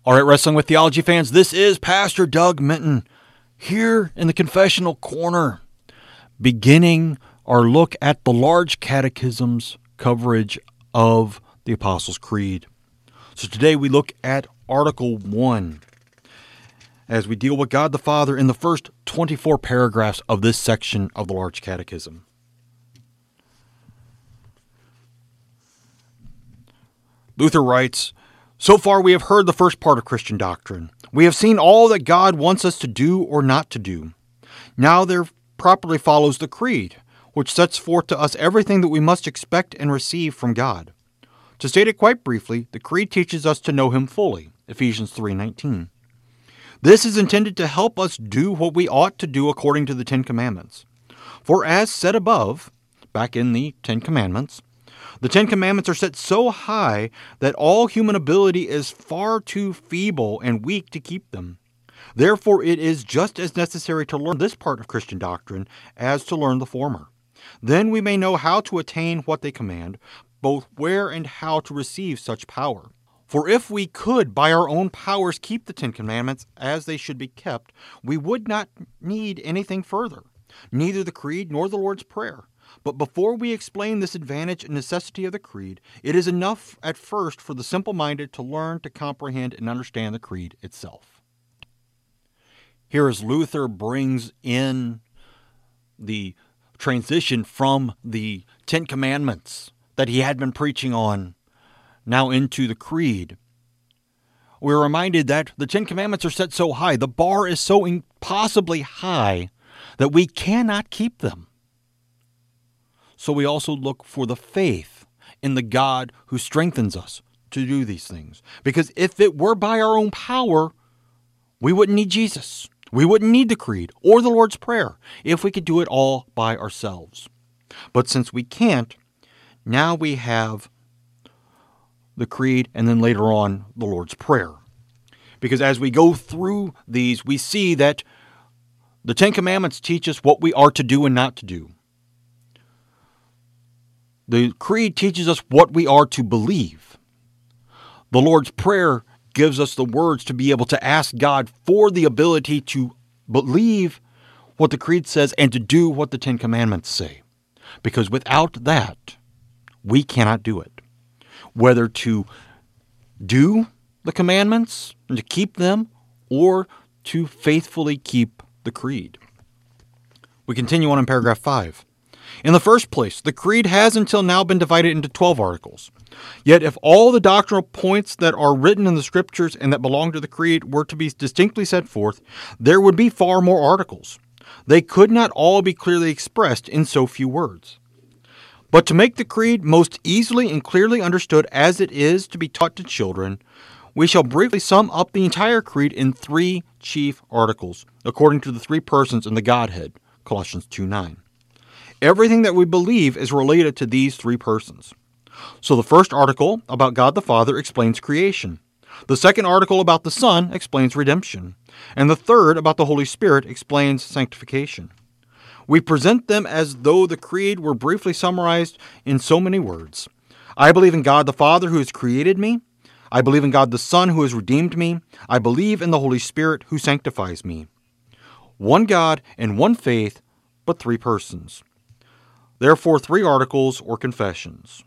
All right, Wrestling with Theology fans, this is Pastor Doug Minton here in the Confessional Corner, beginning our look at the Large Catechism's coverage of the Apostles' Creed. So today we look at Article 1 as we deal with God the Father in the first 24 paragraphs of this section of the Large Catechism. Luther writes, "So far we have heard the first part of Christian doctrine. We have seen all that God wants us to do or not to do. Now there properly follows the Creed, which sets forth to us everything that we must expect and receive from God. To state it quite briefly, the Creed teaches us to know Him fully, Ephesians 3:19. This is intended to help us do what we ought to do according to the Ten Commandments. For as said above, back in the Ten Commandments, the Ten Commandments are set so high that all human ability is far too feeble and weak to keep them. Therefore, it is just as necessary to learn this part of Christian doctrine as to learn the former. Then we may know how to attain what they command, both where and how to receive such power. For if we could by our own powers keep the Ten Commandments as they should be kept, we would not need anything further, neither the Creed nor the Lord's Prayer. But before we explain this advantage and necessity of the Creed, it is enough at first for the simple-minded to learn to comprehend and understand the Creed itself." Here as Luther brings in the transition from the Ten Commandments that he had been preaching on now into the Creed, we're reminded that the Ten Commandments are set so high, the bar is so impossibly high that we cannot keep them. So we also look for the faith in the God who strengthens us to do these things. Because if it were by our own power, we wouldn't need Jesus. We wouldn't need the Creed or the Lord's Prayer if we could do it all by ourselves. But since we can't, now we have the Creed and then later on the Lord's Prayer. Because as we go through these, we see that the Ten Commandments teach us what we are to do and not to do. The Creed teaches us what we are to believe. The Lord's Prayer gives us the words to be able to ask God for the ability to believe what the Creed says and to do what the Ten Commandments say. Because without that, we cannot do it. Whether to do the commandments and to keep them or to faithfully keep the Creed. We continue on in paragraph 5. In the first place, the Creed has until now been divided into 12 articles. Yet if all the doctrinal points that are written in the Scriptures and that belong to the Creed were to be distinctly set forth, there would be far more articles. They could not all be clearly expressed in so few words. But to make the Creed most easily and clearly understood as it is to be taught to children, we shall briefly sum up the entire Creed in 3 chief articles, according to the 3 persons in the Godhead, Colossians 2:9. Everything that we believe is related to these 3 persons. So the first article about God the Father explains creation. The second article about the Son explains redemption. And the third about the Holy Spirit explains sanctification. We present them as though the Creed were briefly summarized in so many words. I believe in God the Father who has created me. I believe in God the Son who has redeemed me. I believe in the Holy Spirit who sanctifies me. One God and one faith, but 3 persons. Therefore, 3 articles or confessions.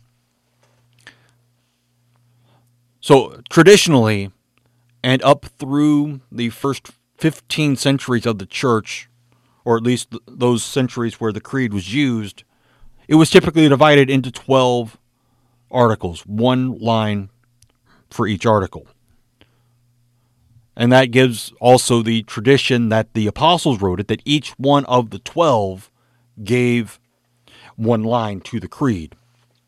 So, traditionally, and up through the first 15 centuries of the church, or at least those centuries where the Creed was used, it was typically divided into 12 articles, 1 line for each article. And that gives also the tradition that the apostles wrote it, that each one of the 12 gave 1 line to the Creed.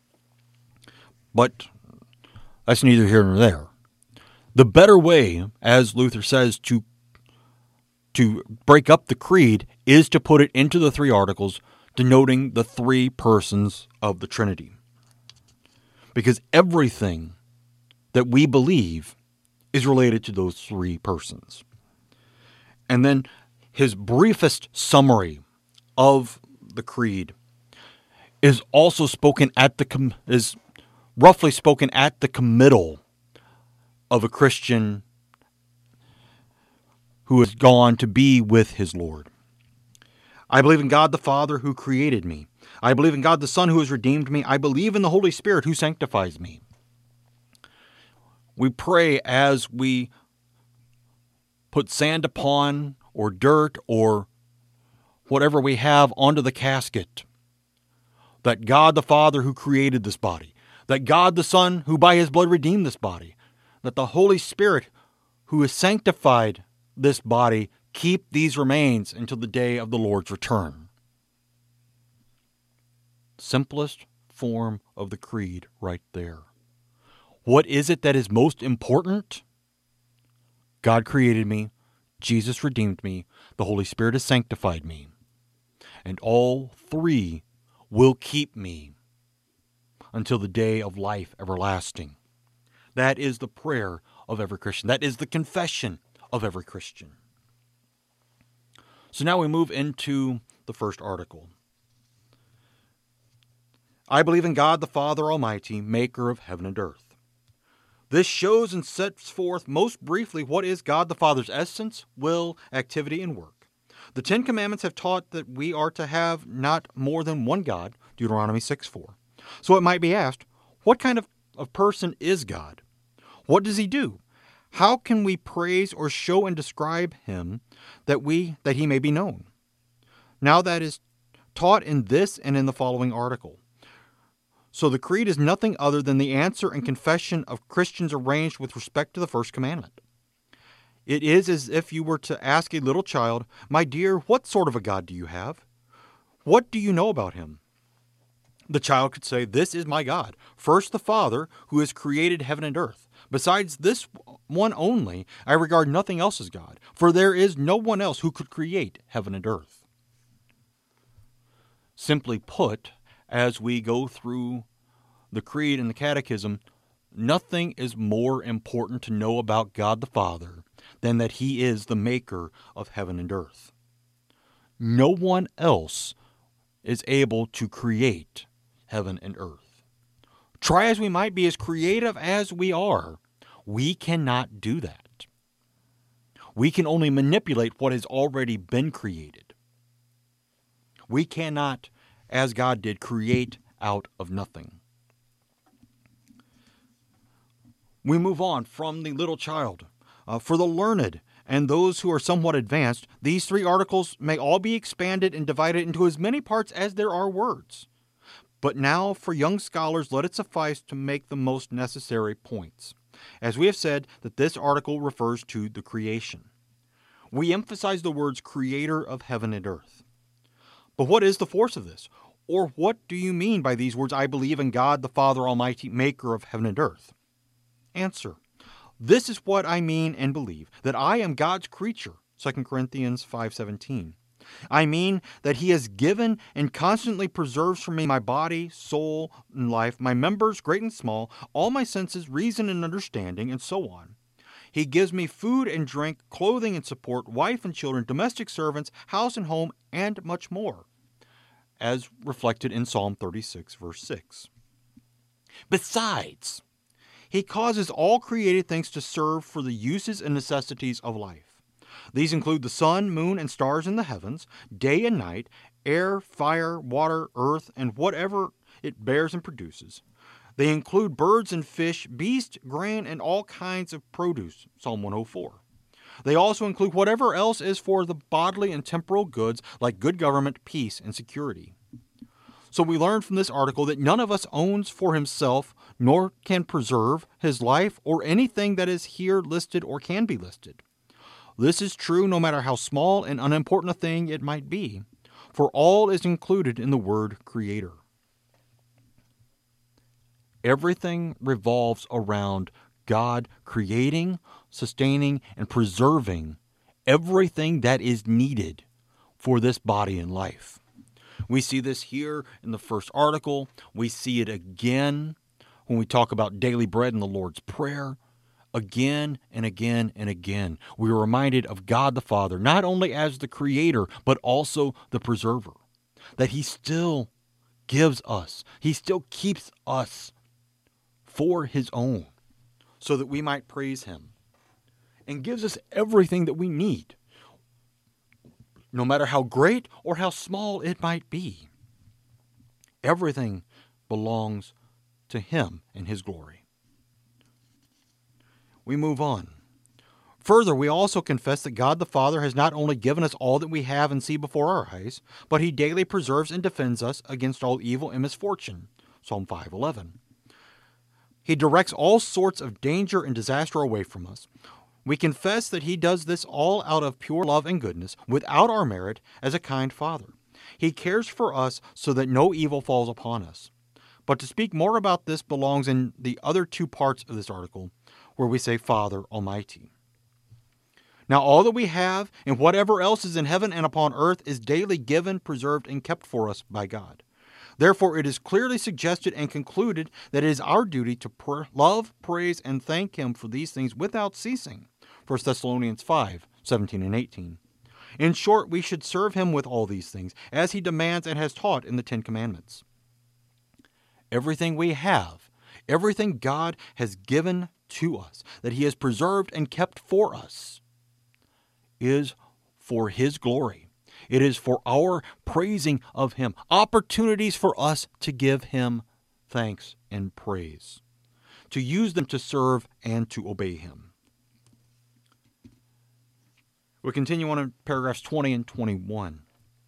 But that's neither here nor there. The better way, as Luther says, to break up the Creed is to put it into the 3 articles, denoting the 3 persons of the Trinity. Because everything that we believe is related to those 3 persons. And then his briefest summary of the Creed is also spoken at is roughly spoken at the committal of a Christian who has gone to be with his Lord. I believe in God the Father who created me. I believe in God the Son who has redeemed me. I believe in the Holy Spirit who sanctifies me. We pray as we put sand upon, or dirt, or whatever we have onto the casket, that God the Father who created this body, that God the Son who by his blood redeemed this body, that the Holy Spirit who has sanctified this body keep these remains until the day of the Lord's return. Simplest form of the creed right there. What is it that is most important? God created me, Jesus redeemed me, the Holy Spirit has sanctified me, and all three will keep me until the day of life everlasting. That is the prayer of every Christian. That is the confession of every Christian. So now we move into the first article. I believe in God the Father Almighty, maker of heaven and earth. This shows and sets forth most briefly what is God the Father's essence, will, activity, and work. The Ten Commandments have taught that we are to have not more than one God, Deuteronomy 6:4. So it might be asked, what kind of person is God? What does he do? How can we praise or show and describe him that he may be known? Now that is taught in this and in the following article. So the creed is nothing other than the answer and confession of Christians arranged with respect to the first commandment. It is as if you were to ask a little child, "My dear, what sort of a God do you have? What do you know about him?" The child could say, "This is my God. First, the Father, who has created heaven and earth. Besides this one only, I regard nothing else as God, for there is no one else who could create heaven and earth." Simply put, as we go through the creed and the catechism, nothing is more important to know about God the Father than that he is the maker of heaven and earth. No one else is able to create heaven and earth. Try as we might be as creative as we are, we cannot do that. We can only manipulate what has already been created. We cannot, as God did, create out of nothing. We move on from the little child. For the learned and those who are somewhat advanced, these three articles may all be expanded and divided into as many parts as there are words. But now, for young scholars, let it suffice to make the most necessary points. As we have said, that this article refers to the creation. We emphasize the words creator of heaven and earth. But what is the force of this? Or what do you mean by these words, I believe in God the Father Almighty, maker of heaven and earth? Answer. This is what I mean and believe, that I am God's creature, 2 Corinthians 5:17. I mean that he has given and constantly preserves for me my body, soul, and life, my members, great and small, all my senses, reason and understanding, and so on. He gives me food and drink, clothing and support, wife and children, domestic servants, house and home, and much more, as reflected in Psalm 36, verse 6. Besides, he causes all created things to serve for the uses and necessities of life. These include the sun, moon, and stars in the heavens, day and night, air, fire, water, earth, and whatever it bears and produces. They include birds and fish, beasts, grain, and all kinds of produce, Psalm 104. They also include whatever else is for the bodily and temporal goods, like good government, peace, and security. So we learn from this article that none of us owns for himself, nor can preserve his life or anything that is here listed or can be listed. This is true no matter how small and unimportant a thing it might be, for all is included in the word creator. Everything revolves around God creating, sustaining, and preserving everything that is needed for this body and life. We see this here in the first article. We see it again when we talk about daily bread in the Lord's Prayer. Again and again and again, we are reminded of God the Father, not only as the creator, but also the preserver. That he still gives us, he still keeps us for his own, so that we might praise him. and gives us everything that we need, no matter how great or how small it might be. Everything belongs to Him and His glory. We move on. Further, we also confess that God the Father has not only given us all that we have and see before our eyes, but He daily preserves and defends us against all evil and misfortune. Psalm 5:11. He directs all sorts of danger and disaster away from us. We confess that He does this all out of pure love and goodness, without our merit, as a kind Father. He cares for us so that no evil falls upon us. But to speak more about this belongs in the other two parts of this article, where we say Father Almighty. Now all that we have and whatever else is in heaven and upon earth is daily given, preserved, and kept for us by God. Therefore it is clearly suggested and concluded that it is our duty to love, praise, and thank Him for these things without ceasing. 1 Thessalonians 5:17 and 18. In short, we should serve Him with all these things, as He demands and has taught in the Ten Commandments. Everything we have, everything God has given to us, that He has preserved and kept for us, is for His glory. It is for our praising of Him. Opportunities for us to give Him thanks and praise. To use them to serve and to obey Him. We continue on in paragraphs 20 and 21.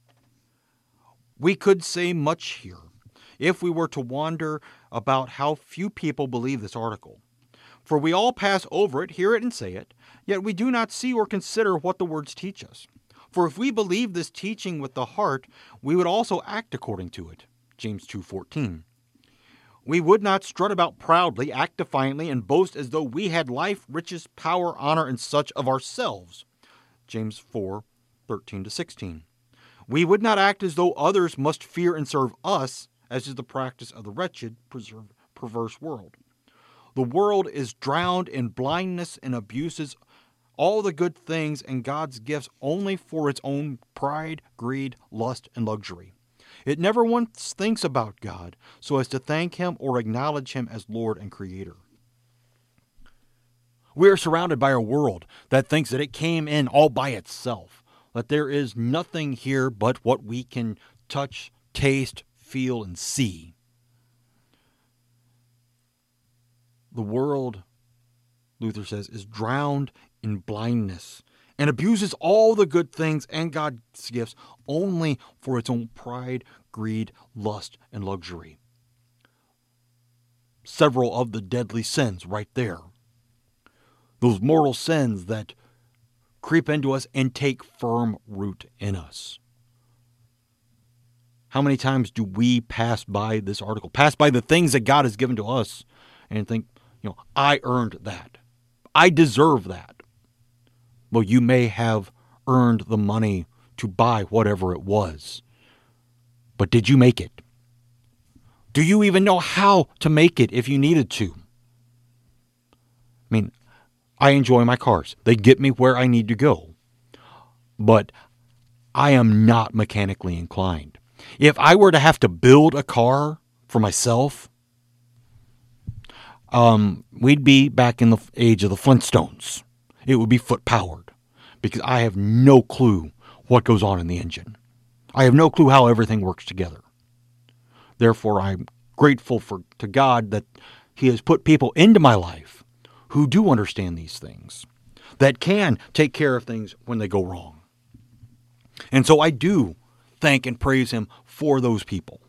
We could say much here if we were to wonder about how few people believe this article. For we all pass over it, hear it, and say it, yet we do not see or consider what the words teach us. For if we believe this teaching with the heart, we would also act according to it. James 2:14. We would not strut about proudly, act defiantly, and boast as though we had life, riches, power, honor, and such of ourselves. James 4:13-16. We would not act as though others must fear and serve us, as is the practice of the wretched, perverse world. The world is drowned in blindness and abuses all the good things and God's gifts only for its own pride, greed, lust, and luxury. It never once thinks about God so as to thank Him or acknowledge Him as Lord and Creator. We are surrounded by a world that thinks that it came in all by itself, that there is nothing here but what we can touch, taste, feel, and see. The world, Luther says, is drowned in blindness and abuses all the good things and God's gifts only for its own pride, greed, lust, and luxury. Several of the deadly sins right there. Those mortal sins that creep into us and take firm root in us. How many times do we pass by this article, pass by the things that God has given to us, and think, I earned that. I deserve that. Well, you may have earned the money to buy whatever it was. But did you make it? Do you even know how to make it if you needed to? I enjoy my cars. They get me where I need to go. But I am not mechanically inclined. If I were to have to build a car for myself, we'd be back in the age of the Flintstones. It would be foot-powered because I have no clue what goes on in the engine. I have no clue how everything works together. Therefore, I'm grateful to God that He has put people into my life who do understand these things, that can take care of things when they go wrong. And so I do thank and praise Him for those people.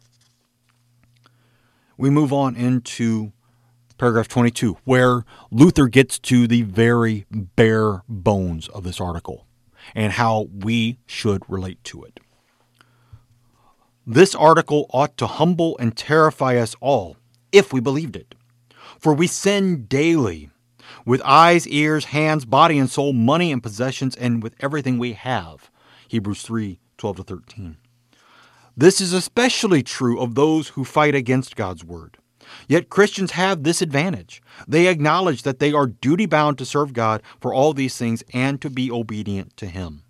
We move on into paragraph 22, where Luther gets to the very bare bones of this article and how we should relate to it. This article ought to humble and terrify us all if we believed it. For we sin daily with eyes, ears, hands, body, and soul, money and possessions, and with everything we have. Hebrews 3:12-13. This is especially true of those who fight against God's word. Yet Christians have this advantage. They acknowledge that they are duty-bound to serve God for all these things and to be obedient to Him.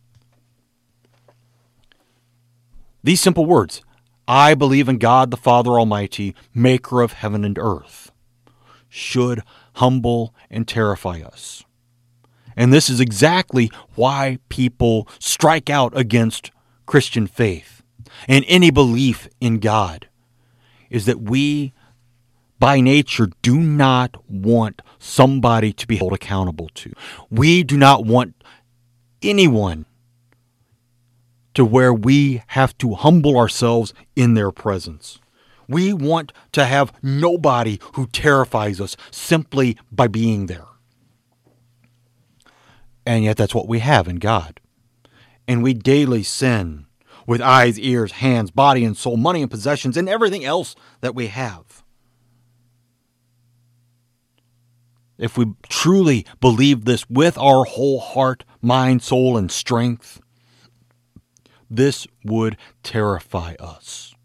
These simple words, I believe in God the Father Almighty, maker of heaven and earth, should humble and terrify us. And this is exactly why people strike out against Christian faith and any belief in God, is that we, by nature, do not want somebody to be held accountable to. We do not want anyone to where we have to humble ourselves in their presence. We want to have nobody who terrifies us simply by being there. And yet that's what we have in God. And we daily sin with eyes, ears, hands, body and soul, money and possessions, and everything else that we have. If we truly believe this with our whole heart, mind, soul, and strength, this would terrify us.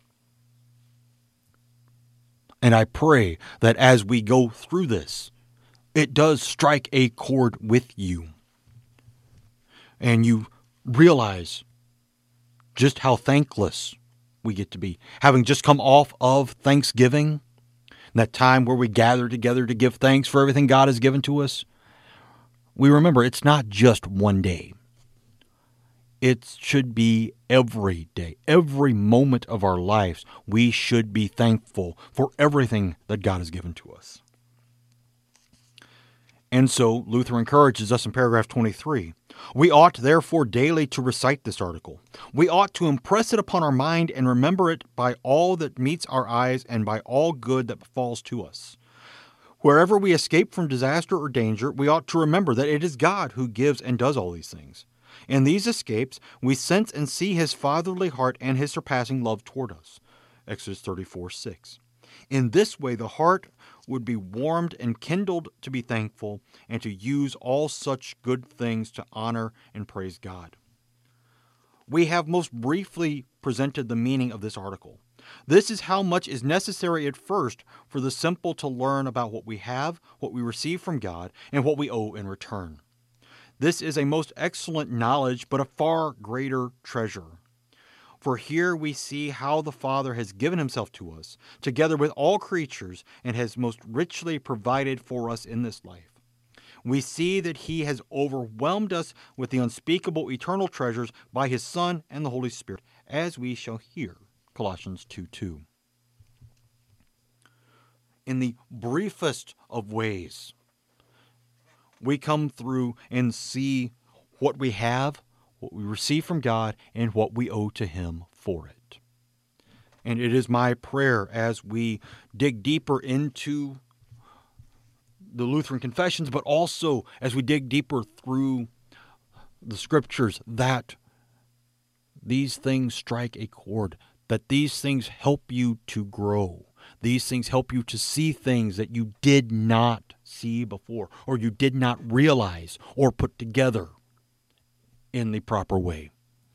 And I pray that as we go through this, it does strike a chord with you. And you realize just how thankless we get to be. Having just come off of Thanksgiving, that time where we gather together to give thanks for everything God has given to us, we remember it's not just one day. It should be every day, every moment of our lives. We should be thankful for everything that God has given to us. And so Luther encourages us in paragraph 23. We ought therefore daily to recite this article. We ought to impress it upon our mind and remember it by all that meets our eyes and by all good that befalls to us. Wherever we escape from disaster or danger, we ought to remember that it is God who gives and does all these things. In these escapes, we sense and see his fatherly heart and his surpassing love toward us. Exodus 34:6. In this way, the heart would be warmed and kindled to be thankful and to use all such good things to honor and praise God. We have most briefly presented the meaning of this article. This is how much is necessary at first for the simple to learn about what we have, what we receive from God, and what we owe in return. This is a most excellent knowledge, but a far greater treasure. For here we see how the Father has given himself to us, together with all creatures, and has most richly provided for us in this life. We see that he has overwhelmed us with the unspeakable eternal treasures by his Son and the Holy Spirit, as we shall hear. Colossians 2:2. In the briefest of ways, we come through and see what we have, what we receive from God, and what we owe to him for it. And it is my prayer as we dig deeper into the Lutheran confessions, but also as we dig deeper through the scriptures, that these things strike a chord, that these things help you to grow. These things help you to see things that you did not see before, or you did not realize or put together in the proper way.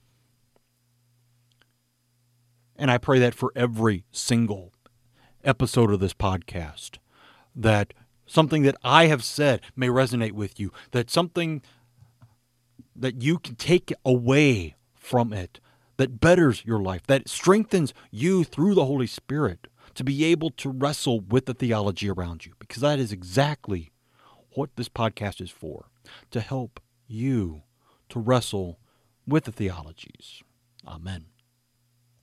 And I pray that for every single episode of this podcast, that something that I have said may resonate with you, that something that you can take away from it that betters your life, that strengthens you through the Holy Spirit to be able to wrestle with the theology around you, because that is exactly what this podcast is for, to help you to wrestle with the theologies. Amen.